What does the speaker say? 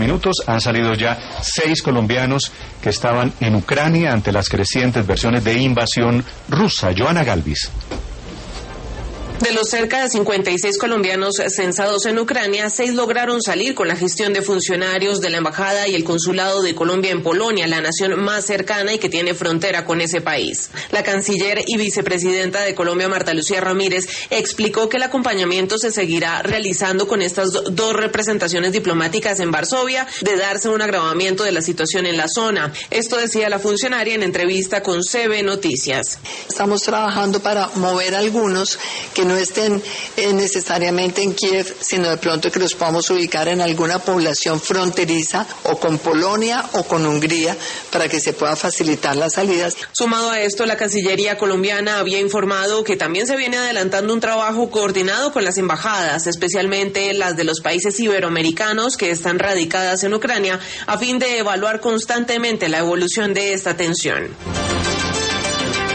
minutos han salido ya 6 colombianos que estaban en Ucrania ante las crecientes versiones de invasión rusa. Joana Galvis. De los cerca de 56 colombianos censados en Ucrania, 6 lograron salir con la gestión de funcionarios de la Embajada y el Consulado de Colombia en Polonia, la nación más cercana y que tiene frontera con ese país. La canciller y vicepresidenta de Colombia, Marta Lucía Ramírez, explicó que el acompañamiento se seguirá realizando con estas 2 representaciones diplomáticas en Varsovia, de darse un agravamiento de la situación en la zona. Esto decía la funcionaria en entrevista con CB Noticias. Estamos trabajando para mover algunos que no estén necesariamente en Kiev, sino de pronto que los podamos ubicar en alguna población fronteriza o con Polonia o con Hungría para que se pueda facilitar las salidas. Sumado a esto, la Cancillería colombiana había informado que también se viene adelantando un trabajo coordinado con las embajadas, especialmente las de los países iberoamericanos que están radicadas en Ucrania, a fin de evaluar constantemente la evolución de esta tensión.